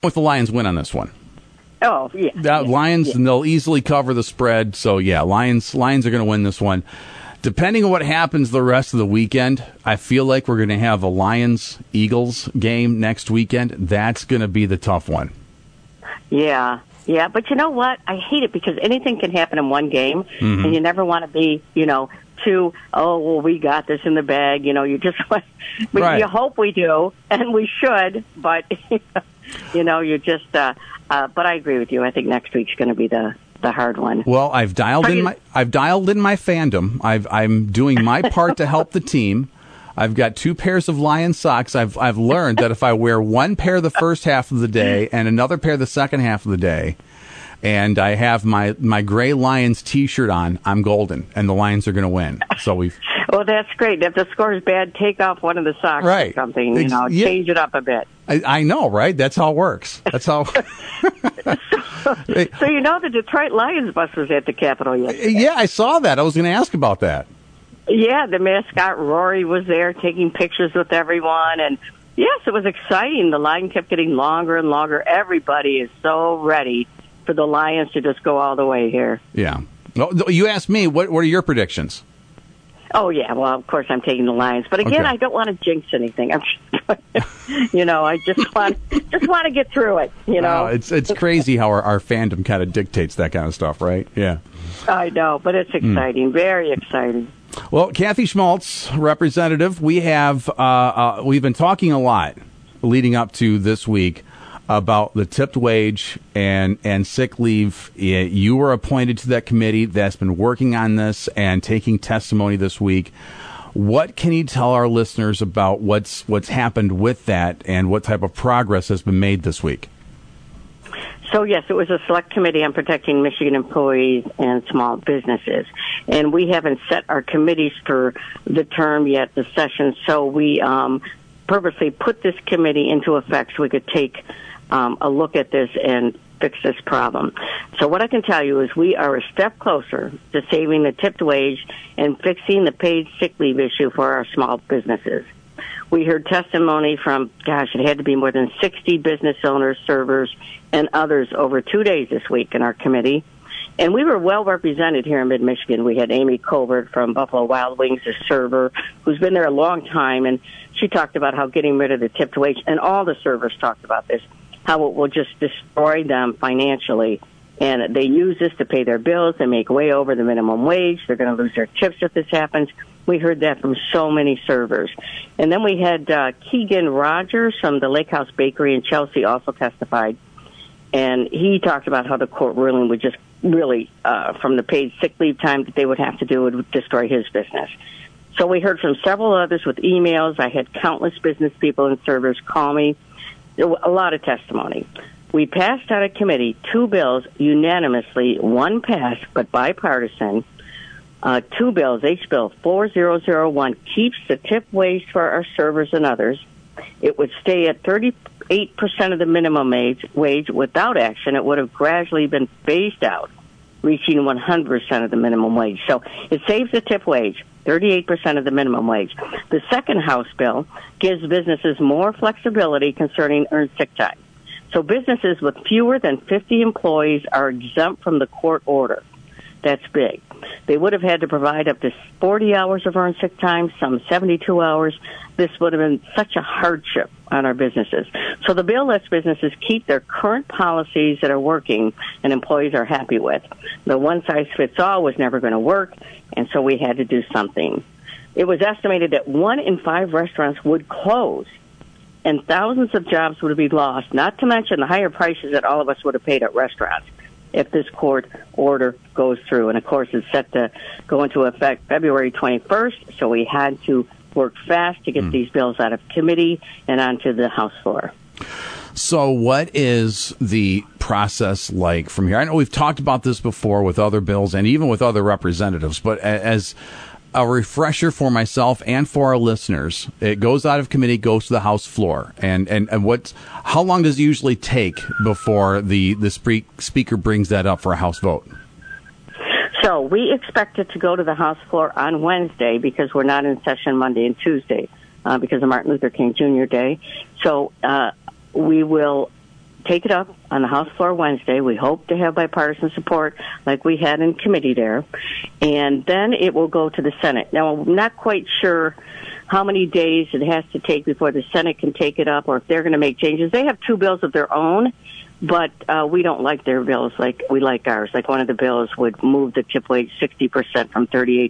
with the Lions win on this one. Oh, yeah. Lions, and they'll easily cover the spread. So, yeah, Lions are going to win this one. Depending on what happens the rest of the weekend, I feel like we're going to have a Lions-Eagles game next weekend. That's going to be the tough one. Yeah, but you know what? I hate it because anything can happen in one game, and you never want to be, we got this in the bag. You just want, right. You hope we do, and we should, but, you just, but I agree with you. I think next week's going to be the hard one. Well, I've dialed in my fandom. I'm doing my part to help the team. I've got 2 pairs of Lion socks. I've learned that if I wear one pair the first half of the day and another pair the second half of the day, and I have my gray Lions T-shirt on, I'm golden, and the Lions are going to win. So we've. Well, that's great. If the score is bad, take off one of the socks right. or something. Change it up a bit. I know, right? That's how it works. That's how. So the Detroit Lions bus was at the Capitol yesterday. Yeah, I saw that. I was going to ask about that. Yeah, the mascot Rory was there taking pictures with everyone, and yes, it was exciting. The line kept getting longer and longer. Everybody is so ready for the Lions to just go all the way here. Yeah. You asked me, what are your predictions? Oh, yeah. Well, of course, I'm taking the Lions. But again, okay. I don't want to jinx anything. I just want to get through it, It's crazy how our fandom kind of dictates that kind of stuff, right? Yeah. I know, but it's exciting. Very exciting. Well, Kathy Schmaltz, representative, we've been talking a lot leading up to this week about the tipped wage and sick leave. You were appointed to that committee that's been working on this and taking testimony this week. What can you tell our listeners about what's happened with that and what type of progress has been made this week? So, yes, it was a select committee on protecting Michigan employees and small businesses. And we haven't set our committees for the term yet, the session, so we purposely put this committee into effect so we could take a look at this and fix this problem. So what I can tell you is we are a step closer to saving the tipped wage and fixing the paid sick leave issue for our small businesses. We heard testimony from, it had to be more than 60 business owners, servers, and others over 2 days this week in our committee. And we were well represented here in mid-Michigan. We had Amy Colbert from Buffalo Wild Wings, a server, who's been there a long time, and she talked about how getting rid of the tipped wage, and all the servers talked about this, how it will just destroy them financially. And they use this to pay their bills. They make way over the minimum wage. They're going to lose their tips if this happens. We heard that from so many servers. And then we had Keegan Rogers from the Lake House Bakery in Chelsea also testified. And he talked about how the court ruling would just really, from the paid sick leave time that they would have to do, would destroy his business. So we heard from several others with emails. I had countless business people and servers call me. There was a lot of testimony. We passed out of committee 2 bills unanimously, one passed but bipartisan. 2 bills, H. Bill 4001 keeps the tip wage for our servers and others. It would stay at 38% of the minimum wage without action. It would have gradually been phased out, reaching 100% of the minimum wage. So it saves the tip wage, 38% of the minimum wage. The second House bill gives businesses more flexibility concerning earned sick time. So businesses with fewer than 50 employees are exempt from the court order. That's big. They would have had to provide up to 40 hours of earned sick time, some 72 hours. This would have been such a hardship on our businesses. So the bill lets businesses keep their current policies that are working and employees are happy with. The one-size-fits-all was never going to work, and so we had to do something. It was estimated that 1 in 5 restaurants would close, and thousands of jobs would be lost, not to mention the higher prices that all of us would have paid at restaurants if this court order goes through. And, of course, it's set to go into effect February 21st, so we had to work fast to get these bills out of committee and onto the House floor. So what is the process like from here? I know we've talked about this before with other bills and even with other representatives, but as a refresher for myself and for our listeners, it goes out of committee, goes to the House floor. And how long does it usually take before the speaker brings that up for a House vote? So we expect it to go to the House floor on Wednesday because we're not in session Monday and Tuesday because of Martin Luther King Jr. Day. So we will take it up on the House floor Wednesday. We hope to have bipartisan support like we had in committee there. And then it will go to the Senate. Now, I'm not quite sure how many days it has to take before the Senate can take it up or if they're going to make changes. They have two bills of their own, but we don't like their bills like we like ours. Like one of the bills would move the tip wage 60% from 38%.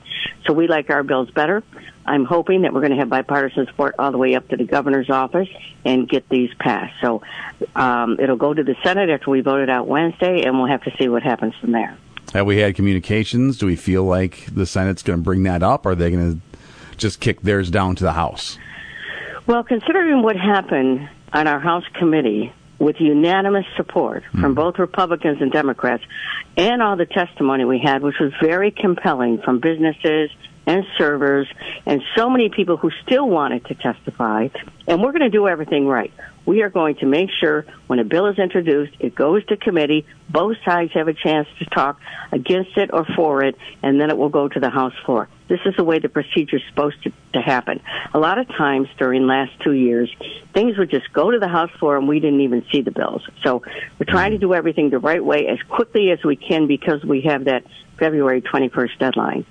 So we like our bills better. I'm hoping that we're going to have bipartisan support all the way up to the governor's office and get these passed. So it'll go to the Senate after we vote it out Wednesday, and we'll have to see what happens from there. Have we had communications? Do we feel like the Senate's going to bring that up? Or are they going to just kick theirs down to the House? Well, considering what happened on our House committee with unanimous support from both Republicans and Democrats and all the testimony we had, which was very compelling from businesses and servers and so many people who still wanted to testify, and we're going to do everything right. We are going to make sure when a bill is introduced, it goes to committee, both sides have a chance to talk against it or for it, and then it will go to the House floor. This is the way the procedure is supposed to happen. A lot of times during the last 2 years, things would just go to the House floor and we didn't even see the bills. So we're trying to do everything the right way as quickly as we can because we have that February 21st deadline.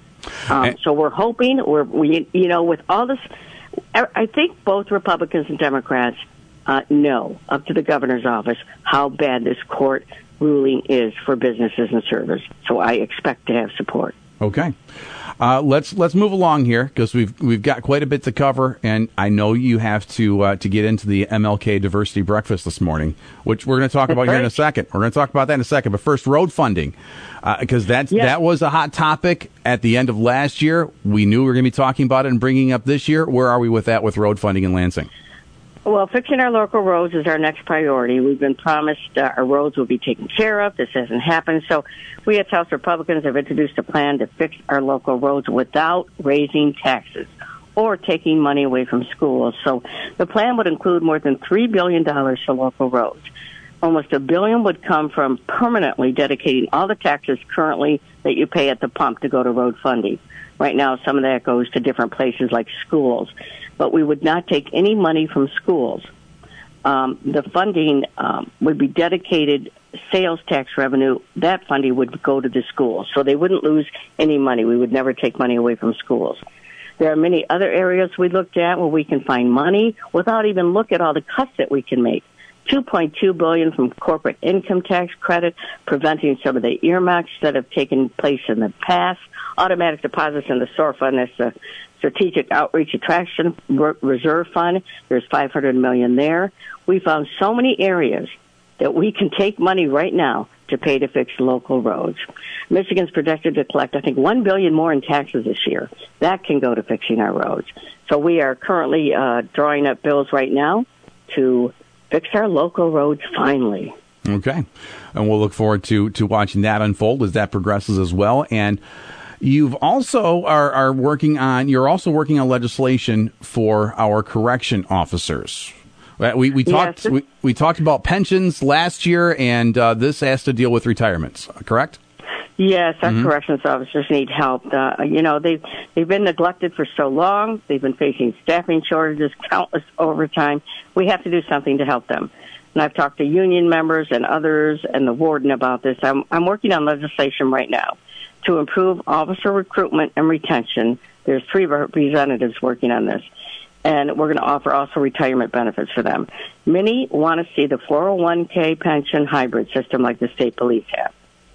So we're hoping, with all this, I think both Republicans and Democrats know, up to the governor's office, how bad this court ruling is for businesses and servers. So I expect to have support. Okay. Let's move along here because we've got quite a bit to cover, and I know you have to get into the MLK Diversity Breakfast this morning, which we're going to talk about here in a second. We're going to talk about that in a second, but first, road funding, because that was a hot topic at the end of last year. We knew we were going to be talking about it and bringing it up this year. Where are we with that with road funding in Lansing? Well, fixing our local roads is our next priority. We've been promised our roads will be taken care of. This hasn't happened. So we as House Republicans have introduced a plan to fix our local roads without raising taxes or taking money away from schools. So the plan would include more than $3 billion for local roads. Almost $1 billion would come from permanently dedicating all the taxes currently that you pay at the pump to go to road funding. Right now, some of that goes to different places like schools. But we would not take any money from schools. The funding would be dedicated sales tax revenue. That funding would go to the schools. So they wouldn't lose any money. We would never take money away from schools. There are many other areas we looked at where we can find money without even look at all the cuts that we can make. $2.2 billion from corporate income tax credit, preventing some of the earmarks that have taken place in the past. Automatic deposits in the SOAR fund, that's the Strategic Outreach Attraction Reserve Fund. There's $500 million there. We found so many areas that we can take money right now to pay to fix local roads. Michigan's projected to collect, I think, $1 billion more in taxes this year. That can go to fixing our roads. So we are currently drawing up bills right now to fix our local roads finally. Okay. And we'll look forward to watching that unfold as that progresses as well. And you've also you're also working on legislation for our correction officers. We talked about pensions last year, and this has to deal with retirements, correct? Yes, our corrections officers need help. They've been neglected for so long. They've been facing staffing shortages, countless overtime. We have to do something to help them. And I've talked to union members and others and the warden about this. I'm working on legislation right now to improve officer recruitment and retention. There's 3 representatives working on this. And we're going to offer also retirement benefits for them. Many want to see the 401k pension hybrid system like the state police have.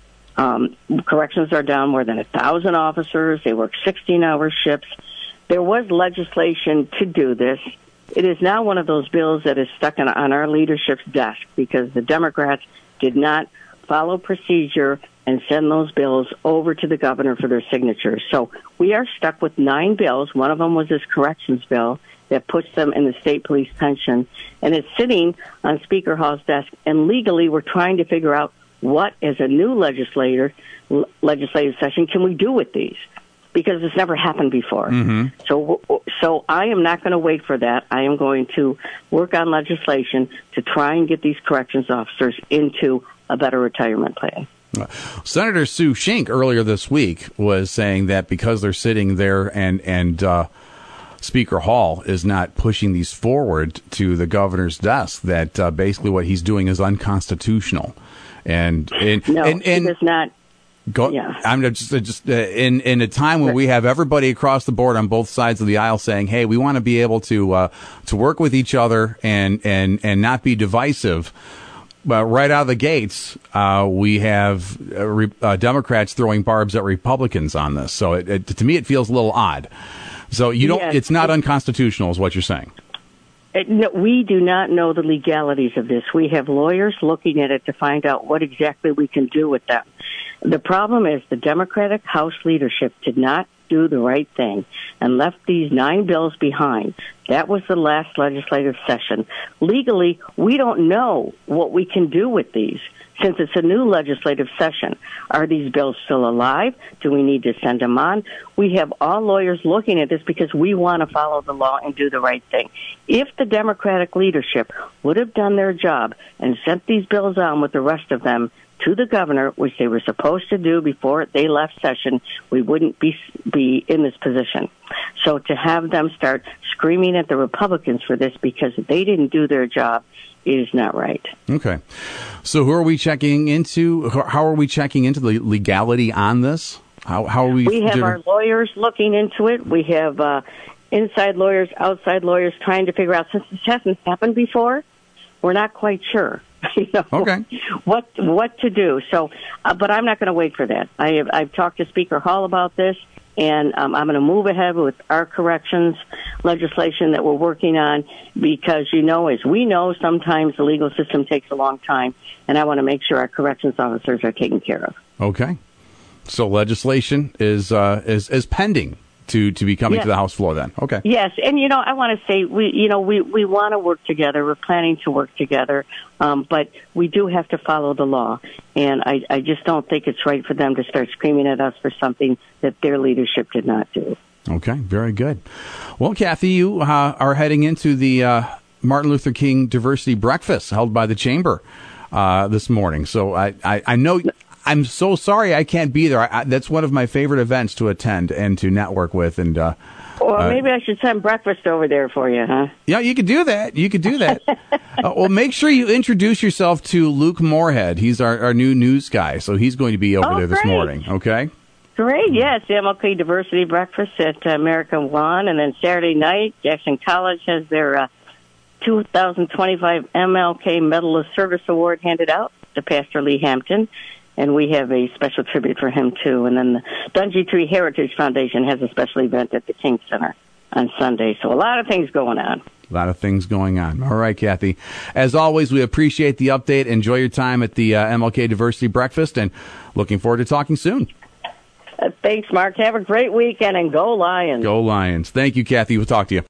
Corrections are down more than 1,000 officers. They work 16-hour shifts. There was legislation to do this. It is now one of those bills that is stuck on our leadership's desk because the Democrats did not follow procedure and send those bills over to the governor for their signatures. So we are stuck with 9 bills. One of them was this corrections bill that puts them in the state police pension, and it's sitting on Speaker Hall's desk. And legally, we're trying to figure out what, as a new legislative session, can we do with these? Because it's never happened before. Mm-hmm. So I am not going to wait for that. I am going to work on legislation to try and get these corrections officers into a better retirement plan. Senator Sue Shink earlier this week was saying that because they're sitting there and Speaker Hall is not pushing these forward to the governor's desk, that basically what he's doing is unconstitutional. And he does not. Yeah. I'm just in a time when we have everybody across the board on both sides of the aisle saying, "Hey, we want to be able to work with each other and not be divisive." But right out of the gates, we have Democrats throwing barbs at Republicans on this. So to me, it feels a little odd. So it's not unconstitutional, is what you're saying. No, we do not know the legalities of this. We have lawyers looking at it to find out what exactly we can do with them. The problem is the Democratic House leadership did not do the right thing and left these 9 bills behind. That was the last legislative session. Legally, we don't know what we can do with these. Since it's a new legislative session, are these bills still alive? Do we need to send them on? We have all lawyers looking at this because we want to follow the law and do the right thing. If the Democratic leadership would have done their job and sent these bills on with the rest of them to the governor, which they were supposed to do before they left session, we wouldn't be in this position. So to have them start screaming at the Republicans for this because they didn't do their job is not right. Okay. So who are we checking into? How are we checking into the legality on this? How are we? We have our lawyers looking into it. We have inside lawyers, outside lawyers trying to figure out, since this hasn't happened before, we're not quite sure. Okay. What to do. So, but I'm not going to wait for that. I've talked to Speaker Hall about this, and I'm going to move ahead with our corrections legislation that we're working on because, as we know, sometimes the legal system takes a long time, and I want to make sure our corrections officers are taken care of. Okay. So legislation is pending to be coming to the House floor then. Okay. Yes, and I want to say we want to work together. We're planning to work together, but we do have to follow the law, and I just don't think it's right for them to start screaming at us for something that their leadership did not do. Okay, very good. Well, Kathy, you are heading into the Martin Luther King Diversity Breakfast held by the Chamber this morning. So I know. I'm so sorry I can't be there. That's one of my favorite events to attend and to network with. And well, maybe I should send breakfast over there for you, huh? Yeah, you could do that. Well, make sure you introduce yourself to Luke Moorhead. He's our new news guy, so he's going to be over there this morning. Okay. Great, yes. The MLK Diversity Breakfast at American One, and then Saturday night, Jackson College has their 2025 MLK Medal of Service Award handed out to Pastor Lee Hampton. And we have a special tribute for him, too. And then the Dungy Tree Heritage Foundation has a special event at the King Center on Sunday. So a lot of things going on. A lot of things going on. All right, Kathy. As always, we appreciate the update. Enjoy your time at the MLK Diversity Breakfast, and looking forward to talking soon. Thanks, Mark. Have a great weekend, and go Lions. Go Lions. Thank you, Kathy. We'll talk to you.